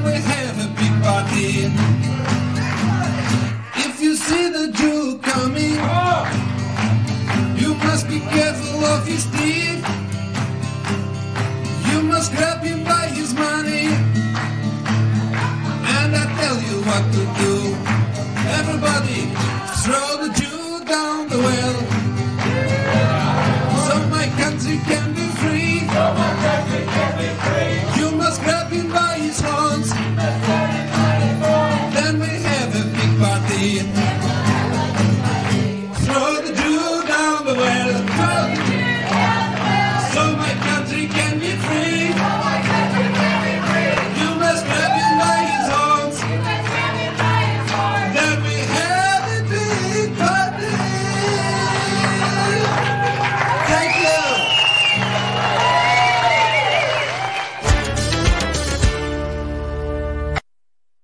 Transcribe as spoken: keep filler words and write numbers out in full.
and we have a big party. If you see the Jew coming, you must be careful of his teeth. You must grab him by his money, and I tell you what to do.